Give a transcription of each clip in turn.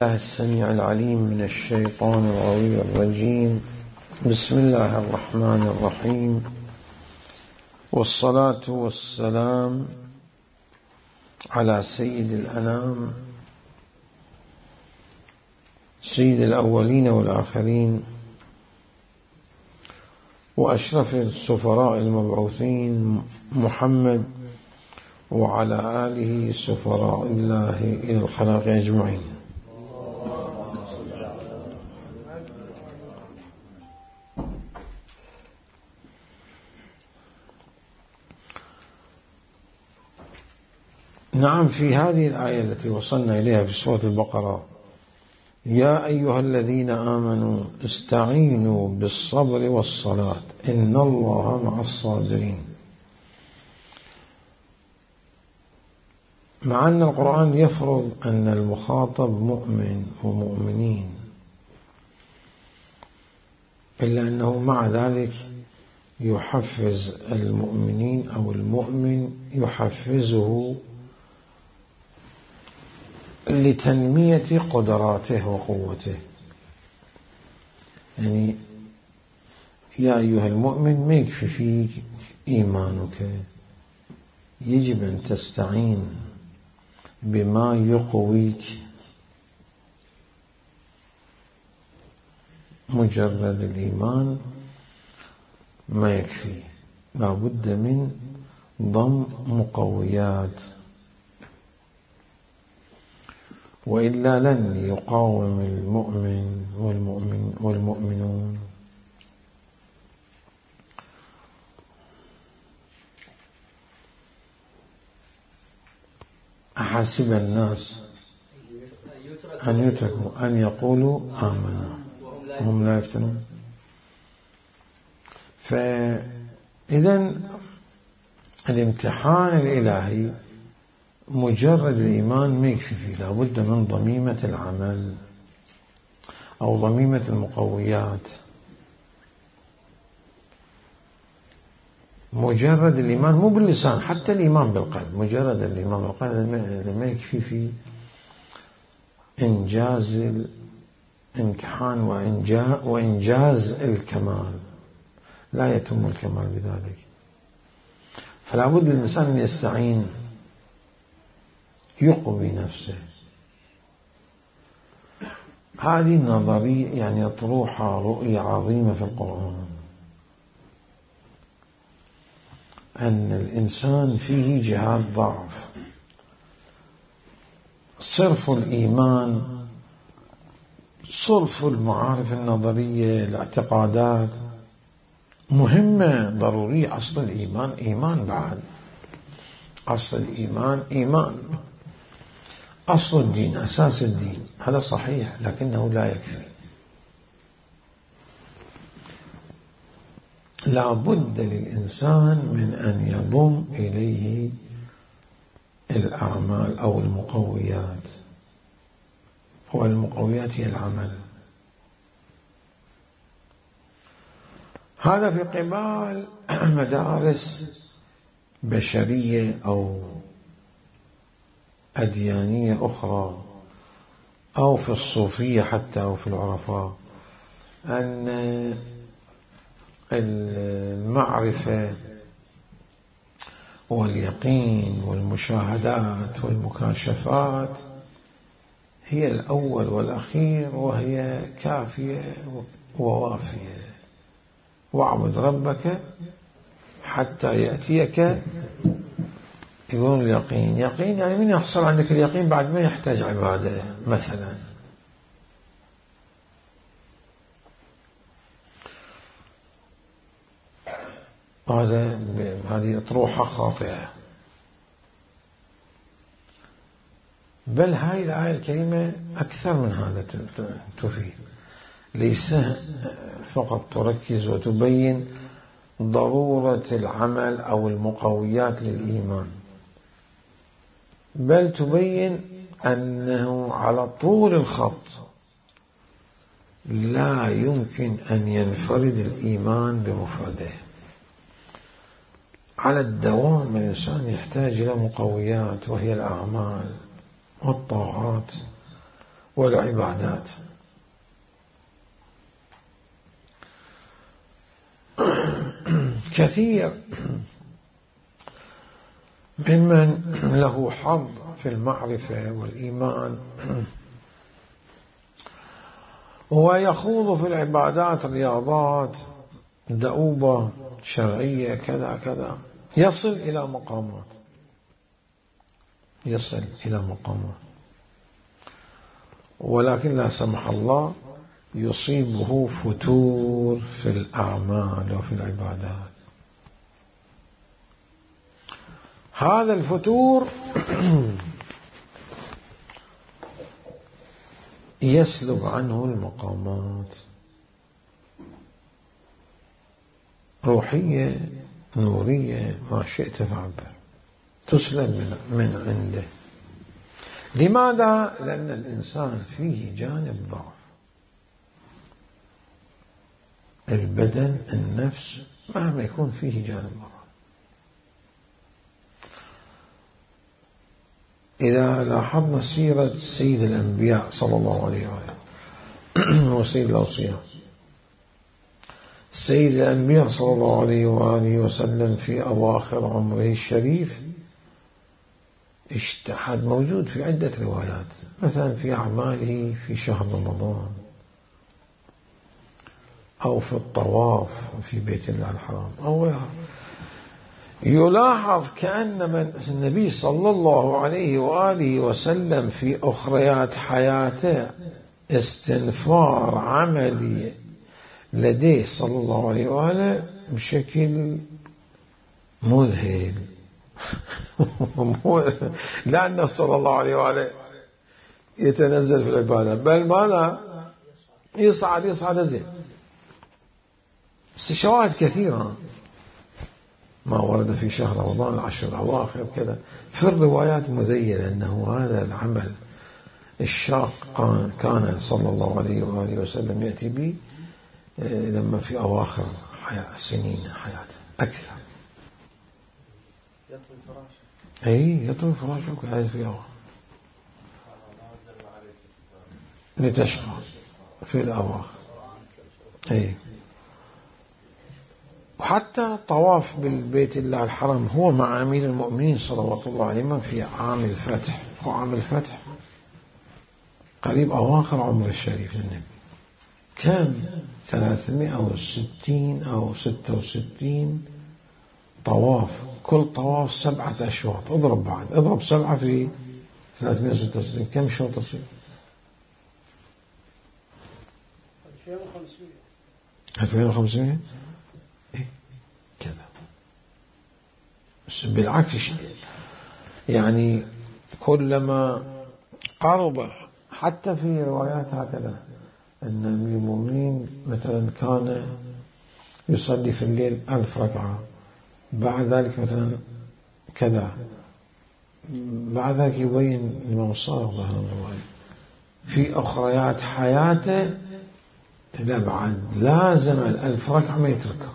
الله السميع العليم من الشيطان الغوي الرجيم. بسم الله الرحمن الرحيم، والصلاة والسلام على سيد الأنام، سيد الأولين والآخرين، وأشرف السفراء المبعوثين محمد، وعلى آله سفراء الله إلى الخلق أجمعين. نعم، في هذه الآية التي وصلنا إليها في سورة البقرة: يا أيها الذين آمنوا استعينوا بالصبر والصلاة إن الله مع الصابرين. مع أن القرآن يفرض أن المخاطب مؤمن ومؤمنين، إلا أنه مع ذلك يحفز المؤمنين أو المؤمن يحفزه لتنمية قدراته وقوته. يعني يا أيها المؤمن ما يكفي فيك إيمانك، يجب أن تستعين بما يقويك. مجرد الإيمان ما يكفي، لا بد من ضم مقويات، وإلا لن يقاوم المؤمن والمؤمنون. أحسب الناس أن يتركوا أن يقولوا آمنا وهم لا يفتنون. فإذن الامتحان الإلهي مجرد الإيمان ما يكفي فيه، لا بد من ضميمة العمل أو ضميمة المقويات. مجرد الإيمان مو باللسان، حتى الإيمان بالقلب، مجرد الإيمان بالقلب ما يكفي فيه إنجاز الامتحان وإنجاز الكمال، لا يتم الكمال بذلك. فلا بد للإنسان أن يستعين، يقوي نفسه. هذه النظرية يعني يطروحها رؤية عظيمة في القرآن، أن الإنسان فيه جهات ضعف. صرف الإيمان، صرف المعارف النظرية، الاعتقادات مهمة ضرورية. أصل الإيمان إيمان، بعد أصل الإيمان إيمان، أصل الدين أساس الدين، هذا صحيح، لكنه لا يكفي. لا بد للإنسان من أن يضم إليه الأعمال أو المقويات، والمقويات هي العمل. هذا في قبال مدارس بشرية أو أديانية أخرى، أو في الصوفية حتى، أو في العرفاء، أن المعرفة واليقين والمشاهدات والمكاشفات هي الأول والأخير، وهي كافية ووافية. واعبد ربك حتى يأتيك يقول اليقين. يقين يعني من يحصل عندك اليقين بعد ما يحتاج عبادة مثلا. هذه أطروحة خاطئة. بل هاي الآية الكريمة أكثر من هذا تفيد، ليس فقط تركز وتبين ضرورة العمل أو المقويات للإيمان، بل تبين أنه على طول الخط لا يمكن أن ينفرد الإيمان بمفرده. على الدوام الإنسان يحتاج إلى مقويات، وهي الأعمال والطاعات والعبادات. كثير ممن له حظ في المعرفة والإيمان ويخوض في العبادات رياضات دؤوبة شرعية كذا كذا، يصل إلى مقامات، ولكن لا سمح الله يصيبه فتور في الأعمال وفي العبادات. هذا الفتور يسلب عنه المقامات روحية نورية ما شئت فعبر، تسلب من عنده. لماذا؟ لأن الإنسان فيه جانب ضعف، البدن النفس مهما يكون فيه جانب ضعف. إذا لاحظنا سيرة سيد الأنبياء صلى الله عليه وآله وسيد الأوصياء، سيد الأنبياء صلى الله عليه وآله وسلم في أواخر عمره الشريف اجتهد، موجود في عدة روايات، مثلا في أعماله في شهر رمضان أو في الطواف في بيت الله الحرام أو غيرها، يلاحظ كأن النبي صلى الله عليه وآله وسلم في أخريات حياته استنفار عملي لديه صلى الله عليه وآله بشكل مذهل. لأن صلى الله عليه وآله يتنزل في العبادة، بل ماذا يصعد زين. شواهد كثيرة ما ورد في شهر رمضان العشر الأواخر كذا في الروايات مذيلة أنه هذا العمل الشاق كان صلى الله عليه وآله وسلم يأتي به لما في أواخر سنين حياته أكثر. يطوي فراشه كهذا في أواخر لتشقى في الأواخر. وحتى طواف بالبيت الله الحرام هو مع أمير المؤمنين صلوات الله عليه في عام الفتح، وعام الفتح قريب أواخر عمر الشريف للنبي، كان 360 أو 66 طواف، كل طواف 7 أشواط، اضرب 7 في 366 كم شوط تصير؟ 2500 كذا. بالعكس يعني كلما قرب، حتى في روايات هكذا أن أمير المؤمنين مثلا كان يصلي في الليل 1000 ركعة، بعد ذلك مثلا كذا، بعد ذلك يبين الإمام الصادق ظهر الله في أخريات حياته لا بعد لازم 1000 ركعة ما يتركها،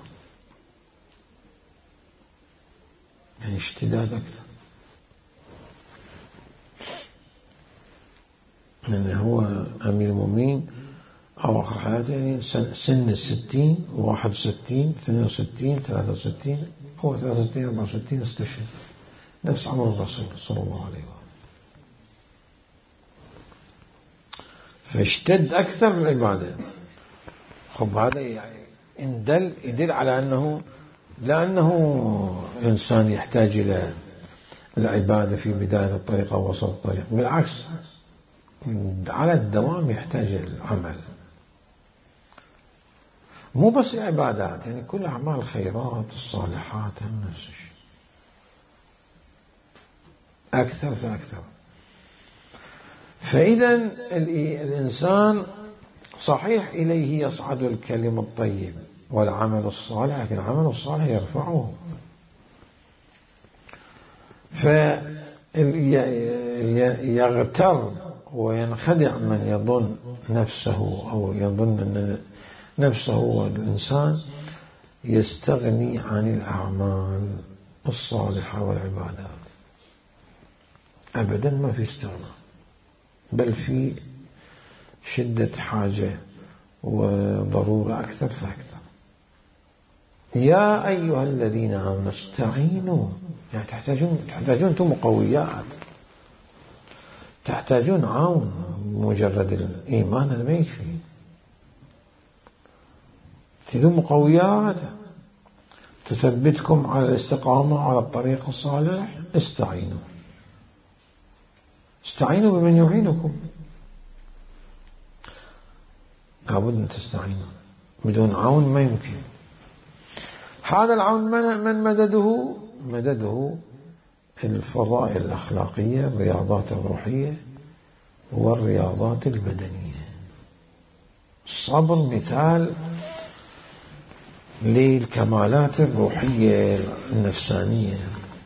يعني اشتداد أكثر، لأنه هو أمير المؤمنين أواخر حياته يعني سن 60 61 62 63 هو 63 64 استشهد، نفس عمر الرسول صلى الله عليه وسلم، فاشتد أكثر من العبادة. خب هذا يعني يدل على أنه لأنه إنسان يحتاج إلى العبادة في بداية الطريق أو وسط الطريق، بالعكس على الدوام يحتاج العمل، مو بس العبادات، يعني كل أعمال الخيرات الصالحات نفس الشيء أكثر فأكثر. فإذا الإنسان صحيح إليه يصعد الكلم الطيب والعمل الصالح، لكن العمل الصالح يرفعه، فيغتر وينخدع من يظن نفسه أو يظن أن نفسه والإنسان يستغني عن الأعمال الصالحة والعبادات. أبدا ما في استغناء، بل في شدة حاجة وضرورة أكثر فأكثر. يا أيها الذين آمنوا استعينوا، يعني تحتاجون أنتم مقويات، تحتاجون عون. مجرد الإيمان هذا ما يكفي، تحتاجون مقويات تثبتكم على الاستقامة على الطريق الصالح. استعينوا بمن يعينكم، لابد أن تستعينوا، بدون عون ما يمكن. هذا العون من مدده الفضائل الأخلاقية، الرياضات الروحية والرياضات البدنية. الصبر مثال للكمالات الروحية النفسانية.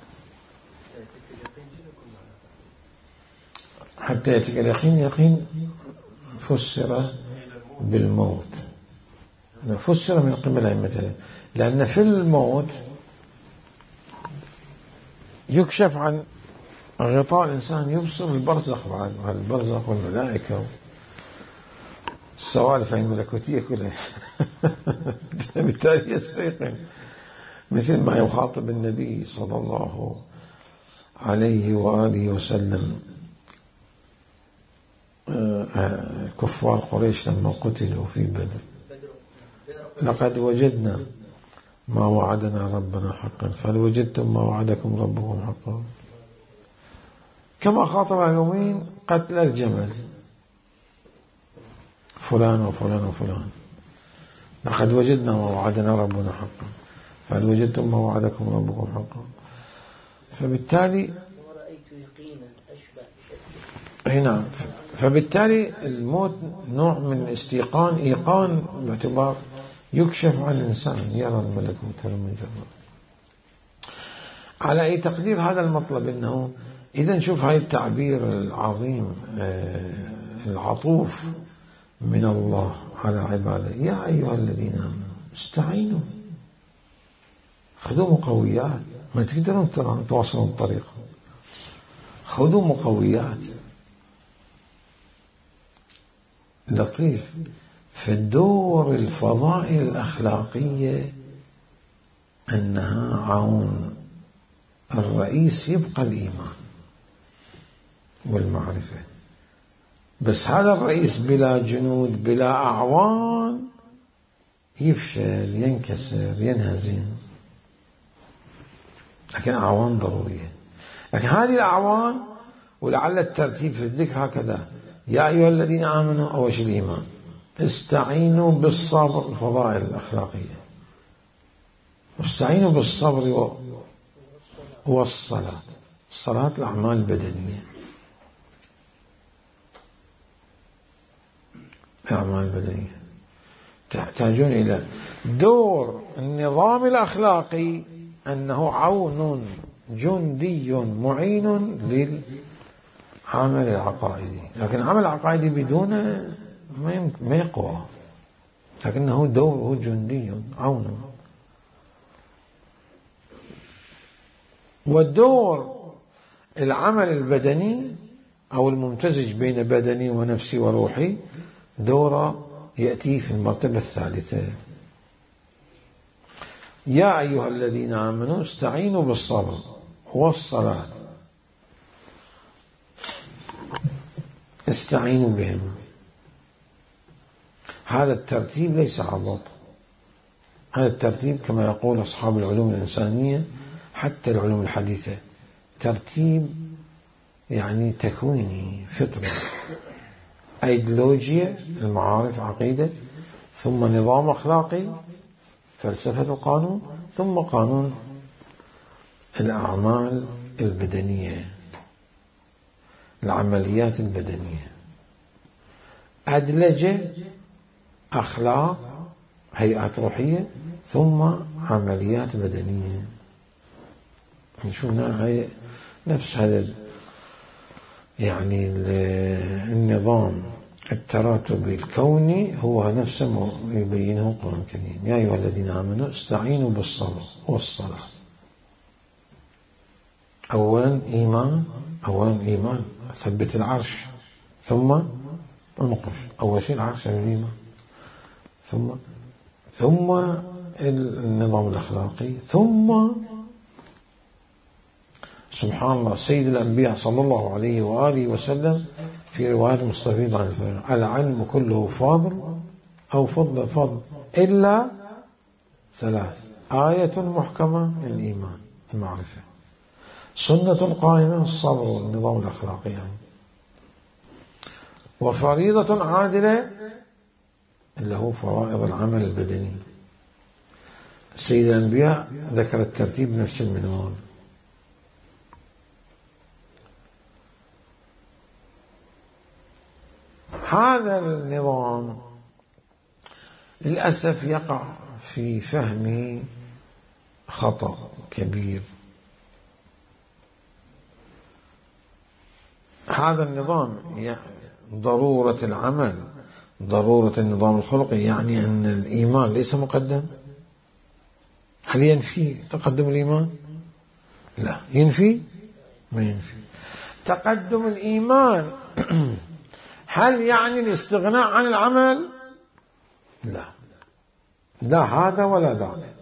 حتى يأتيك اليقين، يقين فسر بالموت، فسر من قبل أئمة، لأن في الموت يكشف عن غطاء الإنسان، يبصر البرزخ، بعد البرزخ والملائكة السوالف الملكوتية كلها. بالتالي يستيقن، مثل ما يخاطب النبي صلى الله عليه وآله وسلم كفار قريش لما قتلوا في بدر: لقد وجدنا ما وعدنا ربنا حقا، فهل وجدتم ما وعدكم ربكم حقا؟ كما خاطب يومين قتل الجمل، فلان وفلان وفلان: لقد وجدنا ما وعدنا ربنا حقا، فهل وجدتم ما وعدكم ربكم حقا؟ فبالتالي هنا فبالتالي الموت نوع من الاستيقان، إيقان باعتبار يكشف عن الإنسان، يرى الملكوت المجرد. على أي تقدير هذا المطلب، إنه إذا نشوف هاي التعبير العظيم العطوف من الله على عباده: يا أيها الذين آمنوا استعينوا، خذوا مقويات، ما تقدرون تواصلون الطريق، خذوا مقويات. لطيف في الدور الفضائل الأخلاقية أنها عون، الرئيس يبقى الإيمان والمعرفة، بس هذا الرئيس بلا جنود بلا أعوان يفشل، ينكسر، ينهزم. لكن أعوان ضرورية. لكن هذه الأعوان، ولعل الترتيب في الذكر هكذا: يا أيها الذين آمنوا، أول شيء الإيمان، استعينوا بالصبر، الفضائل الأخلاقية، استعينوا بالصبر والصلاة، الصلاة الأعمال البدنية، الأعمال البدنية. تحتاجون إلى دور النظام الأخلاقي، أنه عون جندي معين للعمل العقائدي. لكن العمل العقائدي بدونه ما يقوى، لكنه دوره جندي عون. والدور العمل البدني أو الممتزج بين بدني ونفسي وروحي دوره يأتي في المرتبة الثالثة: يا أيها الذين آمنوا استعينوا بالصبر والصلاة، استعينوا بهم. هذا الترتيب ليس عبط، هذا الترتيب كما يقول أصحاب العلوم الإنسانية حتى العلوم الحديثة، ترتيب يعني تكويني فطري. أيديولوجيا، المعارف، عقيدة، ثم نظام أخلاقي، فلسفة القانون، ثم قانون الأعمال البدنية، العمليات البدنية، أدلجة، أخلاق، هيئات روحية، ثم عمليات بدنية. نشوفنا هي نفس هذا يعني النظام التراتبي الكوني، هو نفسه يبينه القرآن الكريم: يا أيها الذين آمنوا استعينوا بالصبر والصلاة. أولا إيمان، ثبت العرش، ثم انقش. أول شيء العرش الإيمان، ثم النظام الأخلاقي، ثم سبحان الله سيد الأنبياء صلى الله عليه وآله وسلم في رواية مستفيض عن الفرق: العلم كله فاضل أو فضل إلا ثلاث: آية محكمة الإيمان المعرفة، سنة قائمة الصبر النظام الأخلاقي يعني، وفريضة عادلة اللي هو فرائض العمل البدني. سيد الأنبياء ذكر الترتيب نفس المنوال. هذا النظام للأسف يقع في فهم خطأ كبير. هذا النظام ضرورة العمل، ضرورة النظام الخلقي، يعني أن الإيمان ليس مقدم. هل ينفي تقدم الإيمان؟ لا. ينفي؟ ما ينفي. تقدم الإيمان هل يعني الاستغناء عن العمل؟ لا، لا هذا ولا ذاك.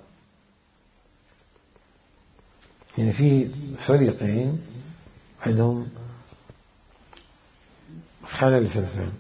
يعني في فريقين عندهم خلل في الفهم.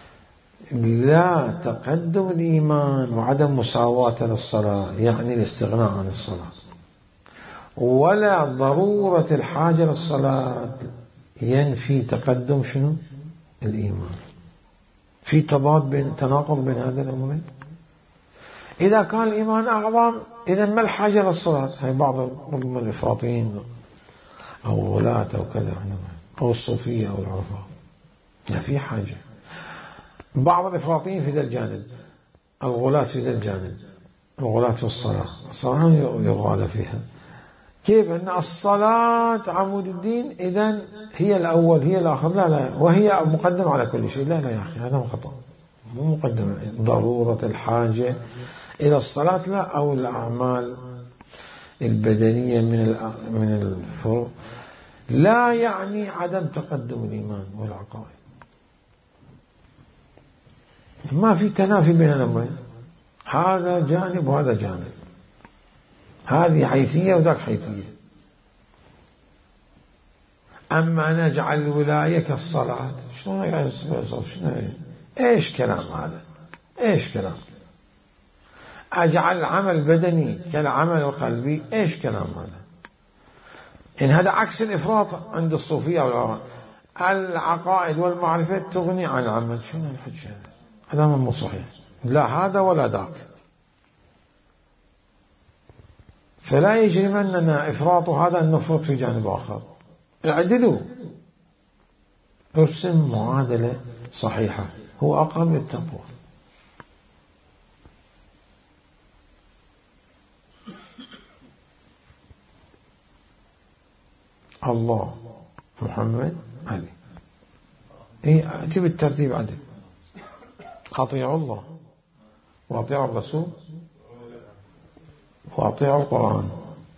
لا تقدم الإيمان وعدم مساواة للصلاة يعني الاستغناء عن الصلاة، ولا ضرورة الحاجة للصلاة ينفي تقدم شنو؟ الإيمان. في تناقض بين هذا الأمرين. إذا كان الإيمان أعظم إذا ما الحاجة للصلاة؟ هي بعض الإفراطيين أو غلاة أو كذا أو الصوفية أو العرفاء، لا في حاجة. بعض الإفراطيين في ذا الجانب، الغلاة في ذا الجانب، الغلاة في الصلاة يغالى فيها. كيف أن الصلاة عمود الدين إذن هي الأول هي الآخر؟ لا لا، وهي مقدمة على كل شيء. لا لا يا أخي، هذا خطأ. مو مقدمة. ضرورة الحاجة إلى الصلاة لا، أو الأعمال البدنية من الفروع لا يعني عدم تقدم الإيمان والعقائد. ما في تنافي بين الأمرين، هذا جانب وهذا جانب، هذه حيثية وذاك حيثية. أما نجعل الولاية كالصلاة، شنو إيش كلام هذا؟ إيش كلام؟ أجعل العمل البدني كالعمل القلبي، إيش كلام هذا؟ إن هذا عكس الإفراط عند الصوفية والعوام. العقائد والمعرفة تغني عن العمل. شنو الحج هذا؟ هذا مو صحيح. لا هذا ولا ذاك. فلا يجرمننا إفراط هذا أن نفرط في جانب آخر. اعدلوا، ارسم معادلة صحيحة، هو أقرب للتقوى. الله محمد علي، أتي بالترتيب عدل. أطيعوا الله وأطيعوا الرسول وأطيعوا القرآن.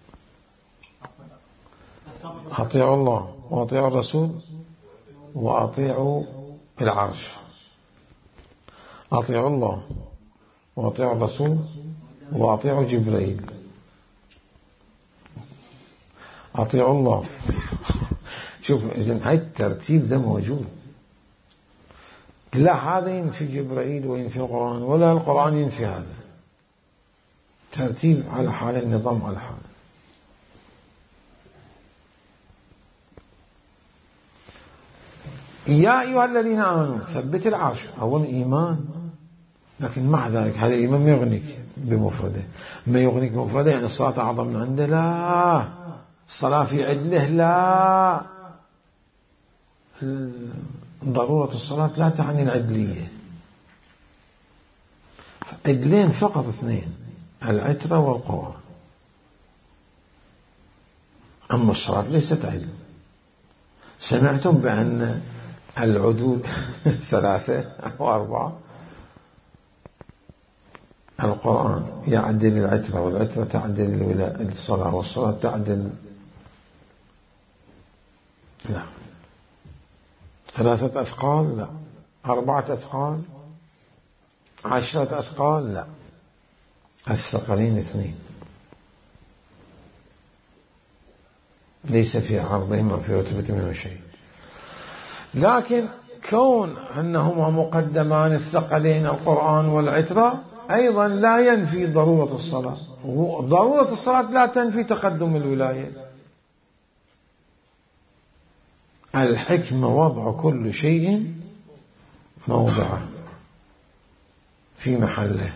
أطيعوا الله وأطيعوا الرسول وأطيعوا العرش. أطيعوا الله وأطيعوا الرسول وأطيعوا جبريل. أطيعوا الله. شوف إذن هاي الترتيب ده موجود. لا هذا ينفي جبريل وينفي القرآن، ولا القرآن ينفي هذا. ترتيب على حال، النظام على حال. يا أيها الذين آمنوا ثبت العرش. أول إيمان، لكن مع ذلك هذا الإيمان ما يغنيك بمفرده. ما يغنيك بمفرده يعني الصلاة أعظم من عنده، لا. الصلاة في عدله، لا. ضرورة الصلاة لا تعني العدلية. عدلين فقط، اثنين: العترة والقرآن. أما الصلاة ليست عدل. سمعتم بأن العدول 3 أو 4؟ القرآن يعدل العترة، والعترة تعدل الصلاة، والصلاة تعدل. لا. 3 أثقال؟ لا. 4 أثقال 10 أثقال؟ لا، الثقلين 2، ليس في عرضهما في رتبتهما شيء. لكن كون أنهما مقدمان الثقلين القرآن والعترة أيضا لا ينفي ضرورة الصلاة، ضرورة الصلاة لا تنفي تقدم الولاية. الحكمة وضع كل شيء موضعه في محله.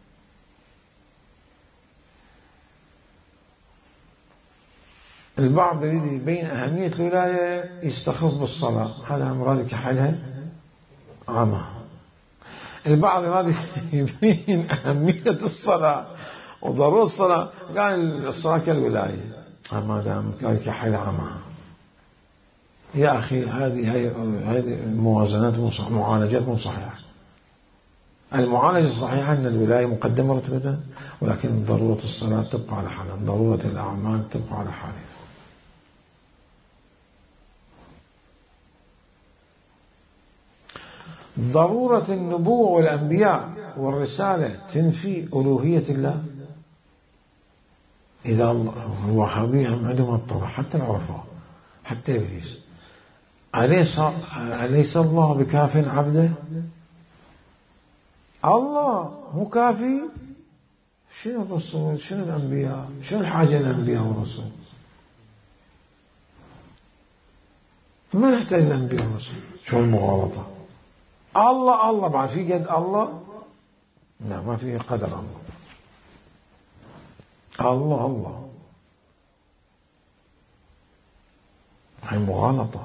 البعض يريد يبين أهمية الولاية يستخف بالصلاة، هذا مراد كحلها عمى. البعض يريد يبين أهمية الصلاة وضرورة الصلاة، قال الصلاة كالولاية، ما دام قال كحلها عمى. يا أخي هذه الموازنات معالجات مو صحيحة. المعالجة الصحيحة أن الولاية مقدمة رتبة، ولكن ضرورة الصلاة تبقى على حالها، ضرورة الأعمال تبقى على حالها. ضرورة النبوة والأنبياء والرسالة تنفي ألوهية الله؟ إذا الوهابية هم عندهم الطبع، حتى العرفاء حتى إبليس، أليس الله بكاف عبده؟ الله مو كافي؟ شنو الرسول؟ شنو الأنبياء؟ شنو الحاجة الأنبياء والرسول؟ ما نحتاج الأنبياء والرسول. شو المغالطة؟ الله بعد في قد الله؟ لا، ما في قدر الله هاي مغالطة.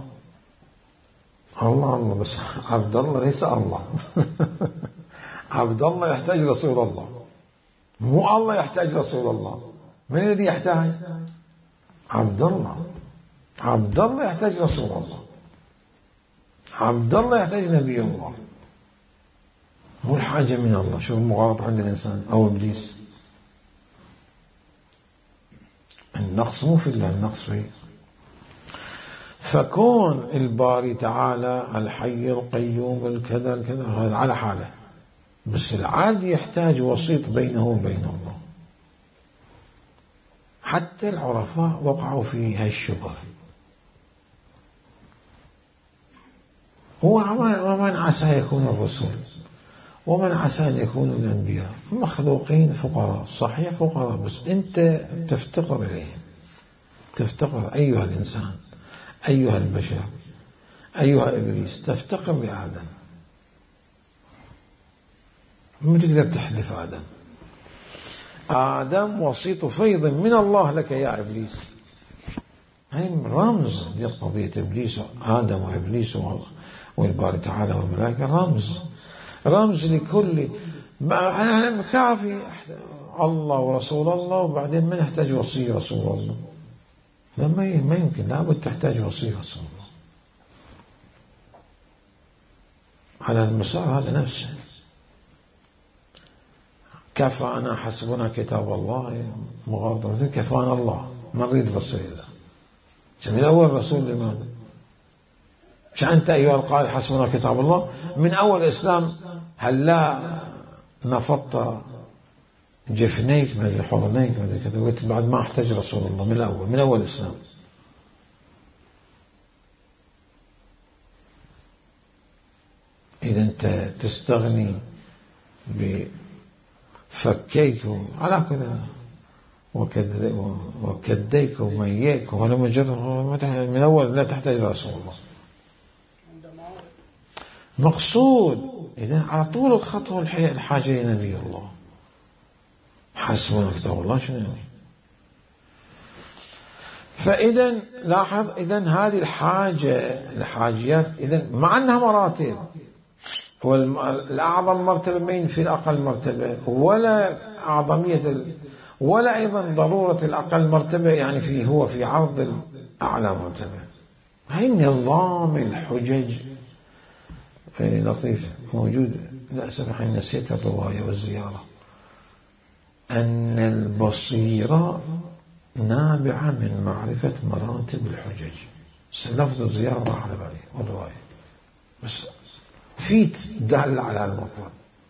الله بس عبد الله ليس الله. عبد الله يحتاج رسول الله، مو الله يحتاج رسول الله. من الذي يحتاج؟ عبد الله يحتاج رسول الله، عبد الله يحتاج نبي الله، مو الحاجة من الله. شوف المغالطة عند الإنسان أو إبليس. النقص مو في الله، النقص فيه. فكون الباري تعالى الحي القيوم الكذا هذا على حاله، بس العاد يحتاج وسيط بينه وبين الله. حتى العرفاء وقعوا في هاي الشبهة. ومن عسى يكون الرسول، ومن عسى أن يكون الأنبياء مخلوقين فقراء، صحيح فقراء، بس أنت تفتقر إليهم، تفتقر أيها الإنسان، أيها البشر، أيها إبليس، تفتقر لآدم. ما تقدر تحذف آدم وسيط فيض من الله لك يا إبليس. هاي رمز لقضية إبليس، آدم وإبليس والباري تعالى والملائكة، رمز لكل أنا كافي الله ورسول الله، وبعدين ما نحتاج وصي رسول الله. لا، ما يمكن، لابد تحتاج وصي رسول الله على المسار هذا نفسه. كفانا حسبنا كتاب الله، مغارضة كفانا الله، ما نريد رسول الله. من أول رسول لماذا؟ شأن أنت أيها القائل حسبنا كتاب الله من أول الإسلام، هل لا نفضت جفنيك من حضنيك من كذا، قلت بعد ما احتاج رسول الله من أول الإسلام. إذا أنت تستغني بفكيك على كذا وكديك وميك ولا مجرد من أول لا تحتاج رسول الله. مقصود إذا على طول الخطوة الحاجة إلى نبي الله. حسبنا كتاب الله شنو يعني؟ فإذا لاحظ، إذا هذه الحاجيات إذا مع أنها مراتب، والأعظم مرتبة بين في الأقل مرتبة، ولا أعظمية ولا أيضا ضرورة الأقل مرتبة يعني هو في عرض الأعلى مرتبة. هاي نظام الحجج لطيف موجود. للأسف الحين نسيت الرواية والزيارة، أن البصيرة نابعة من معرفة مراتب الحجج. بس لفظ الزيارة راح على بالي والرواية، بس فيت دال على المطلق.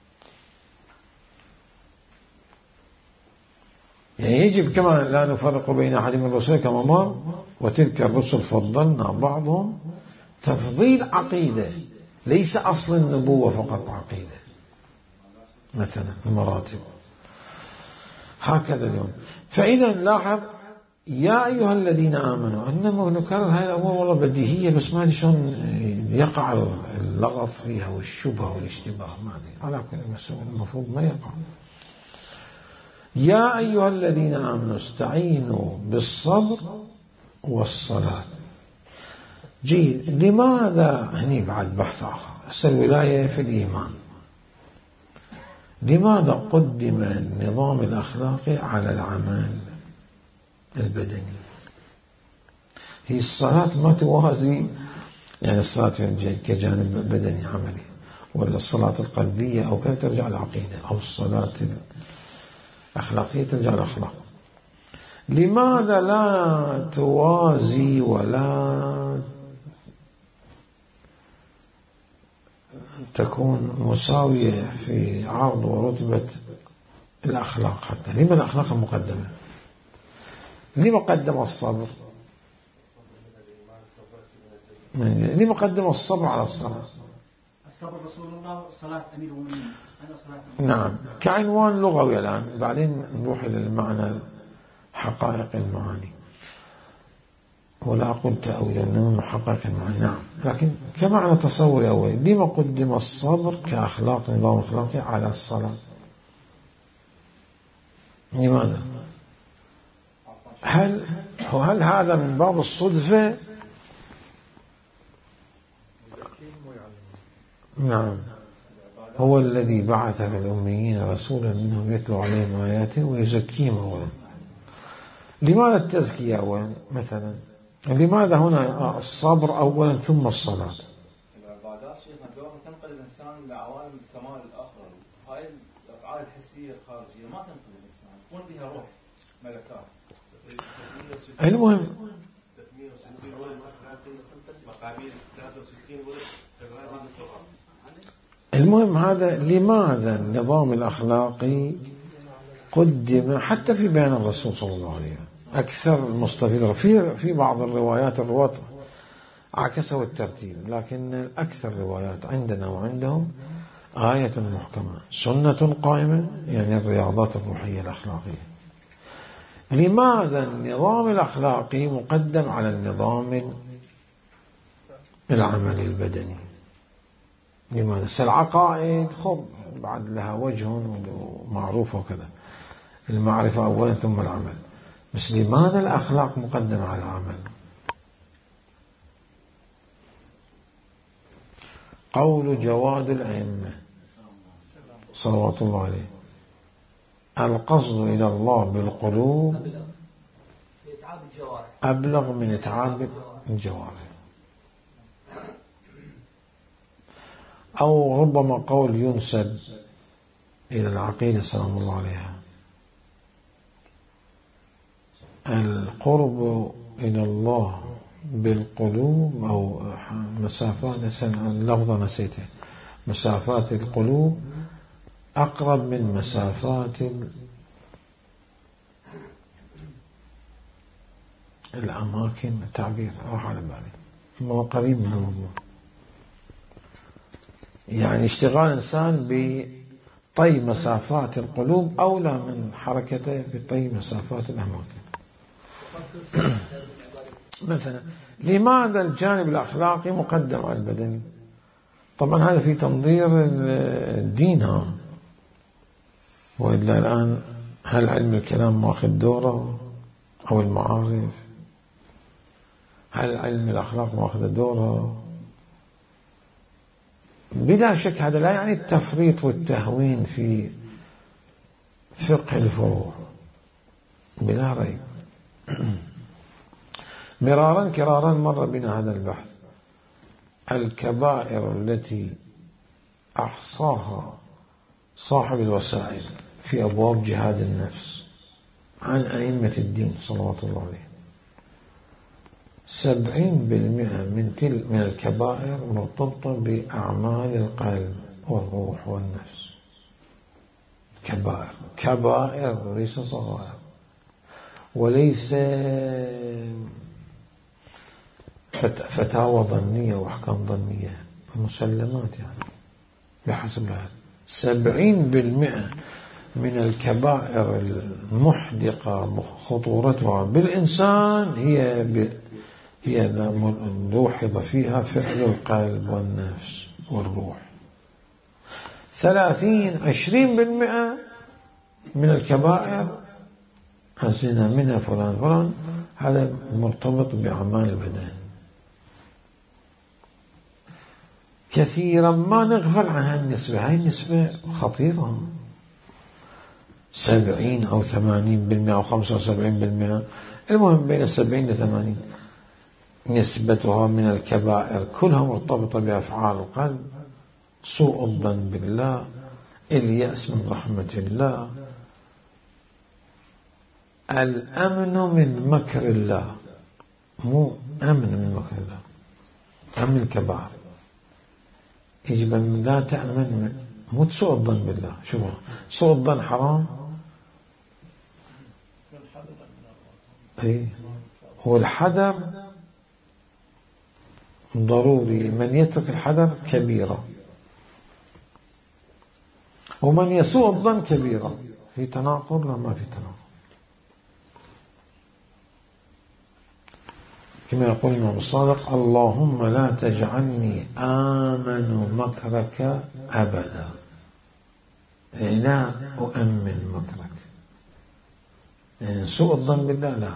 يعني يجب كما لا نفرق بين أحد من الرسل كما مر، وتلك الرسل فضلنا بعضهم تفضيل عقيدة، ليس أصل النبوة فقط عقيدة. مثلا المراتب هكذا اليوم. فإذا لاحظ يا أيها الذين آمنوا، إنما نكرر هاي الأمور والله بديهية، بس ما أدري شلون يقع اللغط فيها والشبهة والاشتباه، ما أدري، على كل مسؤول المفروض ما يقع. يا أيها الذين آمنوا استعينوا بالصبر والصلاة. جيد، لماذا هني بعد بحث آخر، هسه الولاية في الإيمان، لماذا قدم النظام الأخلاقي على العمل البدني؟ هي الصلاة ما توازي، يعني الصلاة كجانب بدني عملي، ولا الصلاة القلبية أو كذا ترجع العقيدة، أو الصلاة الأخلاقية ترجع الأخلاق. لماذا لا توازي ولا تكون مساوية في عرض ورتبة الأخلاق؟ حتى لما الأخلاق المقدمة؟ لما قدم الصبر؟ لما قدم الصبر على الصلاة؟ الصبر رسول الله والصلاة أمير المؤمنين. نعم، كعنوان لغوي الآن، بعدين نروح إلى المعنى، حقائق المعاني، ولا أقول تأويل إنما حقائق المعاني. نعم، لكن كمعنى تصوري أولي، لما قدم الصبر كأخلاق، نظام أخلاقي على الصلاة؟ لماذا؟ هل هذا من باب الصدفة؟ نعم، هو الذي بعث في الأميين رسولا منهم يتلو عليهم آياته ويزكيهم أولا. لماذا التزكية أولا مثلا؟ لماذا هنا الصبر أولا ثم الصلاة؟ العبادات شيخنا دورها تنقل الإنسان لعوالم الكمال الآخر، هاي الأفعال الحسية الخارجية ما تنقل الإنسان، تكون بها روح ملكات. المهم هذا لماذا النظام الأخلاقي قدم حتى في بيان الرسول صلى الله عليه وسلم؟ أكثر المستفيد في بعض الروايات الرواة عكسوا الترتيب، لكن أكثر الروايات عندنا وعندهم آية محكمة، سنة قائمة، يعني الرياضات الروحية الأخلاقية. لماذا النظام الأخلاقي مقدم على النظام العملي البدني؟ لماذا؟ العقائد خب بعد لها وجه ومعروفة وكذا، المعرفة أولا ثم العمل، بس لماذا الأخلاق مقدمة على العمل؟ قول جواد الأئمة صلوات الله عليه: القصد إلى الله بالقلوب أبلغ من إتعاب الجوارح. أو ربما قول ينسب إلى العقيدة سلام الله عليها: القرب إلى الله بالقلوب، أو مسافات، اللفظة نسيته، مسافات القلوب أقرب من مسافات الأماكن. التعبير راح على بالي، هو قريب من الموضوع، يعني اشتغال إنسان بطي مسافات القلوب أولى من حركته بطي مسافات الأماكن. مثلا لماذا الجانب الأخلاقي مقدم على البدني؟ طبعا هذا في تنظير الدين، وإلا الآن هل علم الكلام ماخذ دوره أو المعارف؟ هل علم الأخلاق ماخذ دوره؟ بلا شك هذا لا يعني التفريط والتهوين في فقه الفروع، بلا ريب. مرارا كرارا مر بنا هذا البحث. الكبائر التي أحصاها صاحب الوسائل في أبواب جهاد النفس عن أئمة الدين صلوات الله عليه، 70% من الكبائر مرتبطة بأعمال القلب والروح والنفس. كبائر ليس صغائر، وليس فتاوى ظنية وأحكام ظنية، مسلمات يعني بحسب هذا. 70% من الكبائر المحدقة خطورتها بالإنسان هي لوحظ فيها فعل القلب والنفس والروح. 20% من الكبائر الزنا منها فلان هذا مرتبط بأعمال البدن. كثيرا ما نغفل عن هالنسبة، هاي النسبة خطيرة. 70 أو 80% أو 75%، المهم بين 70 ل 80 نسبتها من الكبائر كلها مرتبطة بأفعال القلب: سوء الظن بالله، اليأس من رحمة الله، الأمن من مكر الله. مو أمن من مكر الله، أمن الكبائر. يجب أن لا تأمن، مو سوء الظن بالله. شوفوا، سوء الظن حرام، والحذر ضروري. من يترك الحذر كبيرة، ومن يسوء الظن كبيرة. في تناقض؟ لا، ما في تناقض. كما يقول الإمام الصادق: اللهم لا تجعلني آمن مكرك أبدا، يعني لا أؤمن مكرك. يعني سوء الظن بالله لا،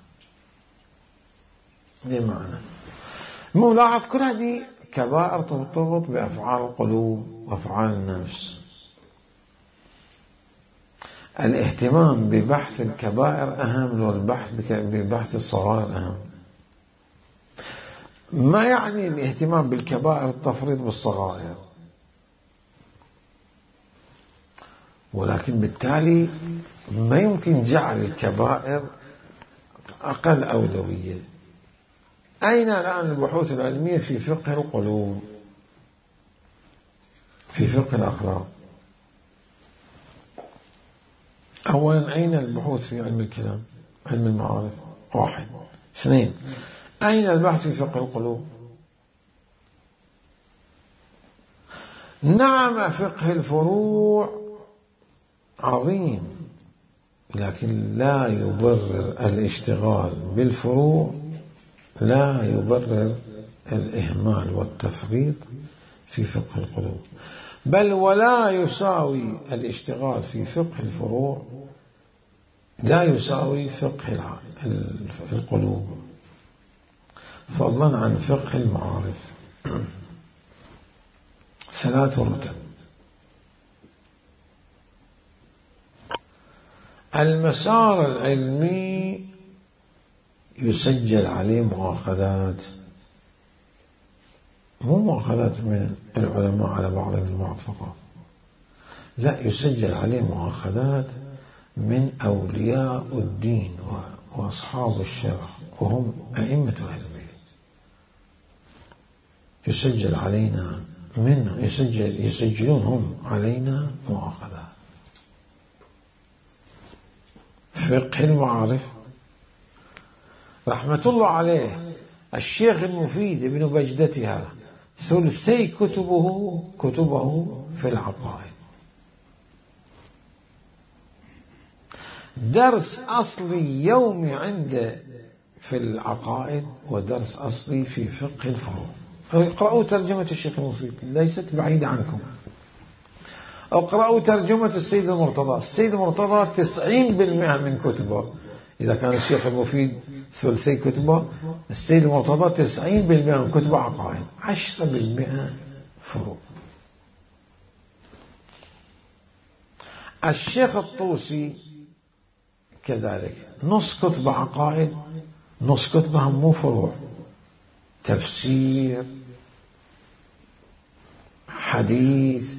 دي معنى. ملاحظ كل هذه كبائر ترتبط بأفعال القلوب وأفعال النفس. الاهتمام ببحث الكبائر أهم، والبحث ببحث الصغائر أهم. ما يعني الاهتمام بالكبائر التفريط بالصغائر، ولكن بالتالي ما يمكن جعل الكبائر أقل أولوية. أين الآن البحوث العلمية في فقه القلوب، في فقه الأخلاق؟ أولا، أين البحوث في علم الكلام، علم المعارف؟ 1. 2، أين البحث في فقه القلوب؟ نعم، فقه الفروع عظيم، لكن لا يبرر الاشتغال بالفروع، لا يبرر الإهمال والتفريط في فقه القلوب، بل ولا يساوي الاشتغال في فقه الفروع، لا يساوي فقه القلوب، فضلا عن فقه المعارف. 3 رتب. المسار العلمي يسجل عليه مؤاخذات، مو مؤاخذات من العلماء على بعضهم البعض فقط، لا، يسجل عليه مؤاخذات من أولياء الدين وأصحاب الشرع، وهم أئمة أهل البيت. يسجل علينا منه، يسجلون هم علينا مؤاخذات. فقه المعارف رحمة الله عليه الشيخ المفيد ابن بجدتها 3 كتبه في العقائد. درس أصلي يومي عنده في العقائد، ودرس أصلي في فقه الفروع. اقرأوا ترجمة الشيخ المفيد، ليست بعيدة عنكم. اقرأوا ترجمة السيد المرتضى. السيد المرتضى 90% من كتبه، إذا كان الشيخ المفيد 3 كتبه، السيد المرتضى 90% من كتبه عقائد، 10% فروع. الشيخ الطوسي كذلك، نص كتبه عقائد، نص كتبه مو فروع، تفسير، حديث،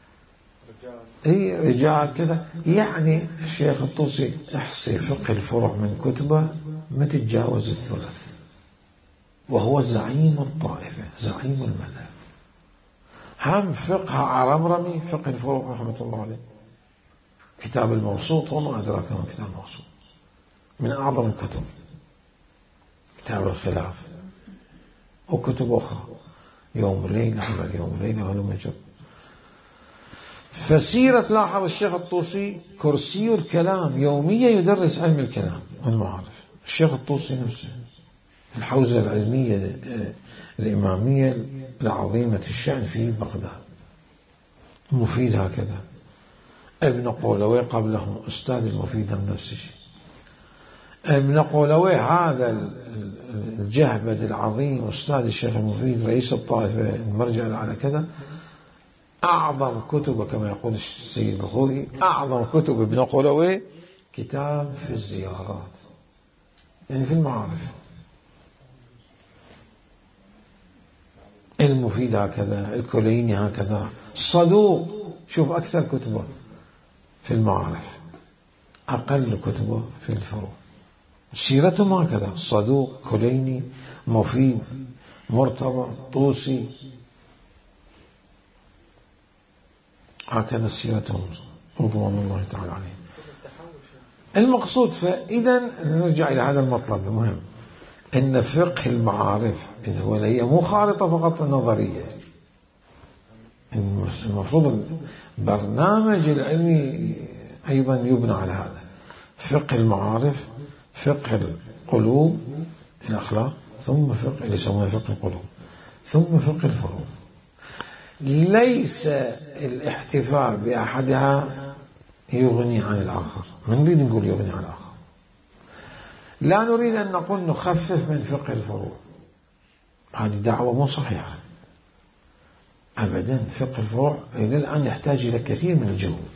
رجال كذا. يعني الشيخ الطوسي احصي فقه الفروع من كتبه ما تتجاوز 1/3. وهو زعيم الطائفة زعيم المذهب. هم فقه عرمرمي فقه الفروع رحمة الله عليه، كتاب الموسوط وما أدراك ما كتاب الموسوط، من أعظم الكتب، كتاب الخلاف وكتب أخرى، يوم وليلة عمل يوم وليلة ولم يجب. فسيرة لاحظ الشيخ الطوسي كرسي الكلام يوميا يدرس علم الكلام والمعارف. الشيخ الطوسي نفسه الحوزة العلمية الإمامية العظيمة الشأن في بغداد، مفيد هكذا. ابن قولوي قبله أستاذ المفيد نفس الشيء. ابن قولوي هذا الجهبد العظيم أستاذ الشيخ المفيد رئيس الطائفة المرجع على كذا، أعظم كتب كما يقول السيد الخوئي، أعظم كتب ابن قولوي كتاب في الزيارات، يعني في المعارف. المفيد هكذا، الكليني هكذا، صدوق شوف أكثر كتبه في المعارف، أقل كتبه في الفروع. سيرتهم هكذا، صدوق، كليني، مفيد، مرتضى، طوسي، هكذا سيرتهم رضوان الله تعالى عليهم. المقصود، فإذا نرجع إلى هذا المطلب المهم، أن فقه المعارف هي مو خارطة فقط نظرية، المفروض البرنامج العلمي أيضا يبنى على هذا. فقه المعارف، فقه القلوب الأخلاق، ثم فقه اللي يسمونه فقه القلوب، ثم فقه الفروع. ليس الاحتفاء بأحدها يغني عن الآخر، ما نريد نقول يغني عن الآخر، لا نريد أن نقول نخفف من فقه الفروع، هذه دعوة مو صحيحة أبدا. فقه الفروع إلى الآن يحتاج إلى كثير من الجهود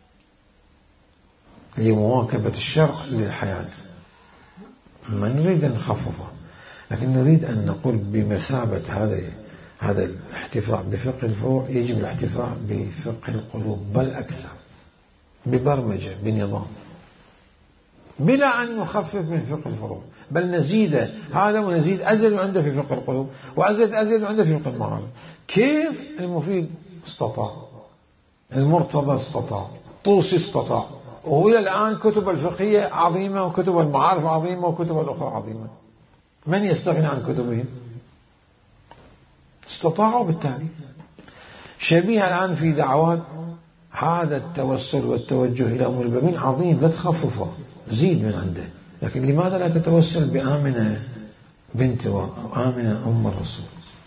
لمواكبة الشرع للحياة، ما نريد أن نخففه، لكن نريد أن نقول بمثابة هذا الاحتفاء بفقه الفروع يجب الاحتفاء بفقه القلوب، بل أكثر، ببرمجة، بنظام، بلا أن نخفف من فقه الفروع، بل نزيد هذا ونزيد أزل عنده في فقه القلوب، وأزل عنده في فقه المعارف. كيف؟ المفيد استطاع، المرتضى استطاع، طوسي استطاع، وإلى الآن كتب الفقهية عظيمة، وكتب المعارف عظيمة، وكتب الأخرى عظيمة. من يستغني عن كتبهم؟ استطاعوا بالتالي. شبيه الآن في دعوات هذا التوسل والتوجه إلى أم البابين عظيم، لا تخففه، زيد من عنده. لكن لماذا لا تتوسل بآمنة بنت وآمنة أم الرسول؟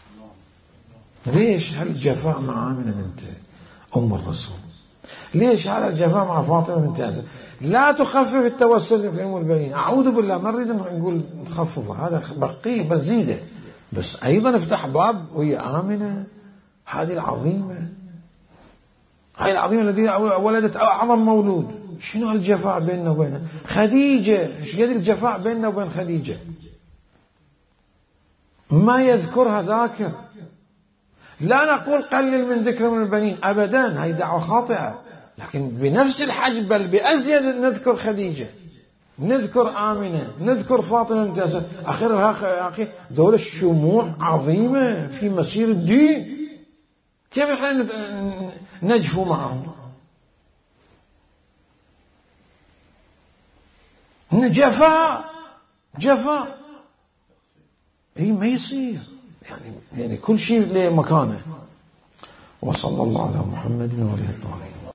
ليش هالجفاء مع آمنة بنت أم الرسول؟ ليش هذا الجفاء مع فاطمة بنت أسد؟ لا تخفف التوسل في أم البابين، أعوذ بالله، ما نريد نقول تخففه، هذا بقيه بل زيده، بس أيضا افتح باب وهي آمنة هذه العظيمة، هاي العظيمة التي ولدت أعظم مولود. شنو الجفاء بيننا وبينها؟ خديجة، ايش قد الجفاء بيننا وبين خديجة؟ ما يذكرها ذاكر. لا نقول قلل من ذكر من البنين أبدا، هاي دعوة خاطئة، لكن بنفس الحجم بل بأزيد نذكر خديجة، نذكر آمنة، نذكر فاطمة بنت أسد، آخرها أخي دول الشموع عظيمة في مسير الدين، كيف احنا نجفو معهم؟ جفاء اي ما يصير، يعني كل شيء له مكانه. وصلى الله على محمد وعلى اله الطاهرين.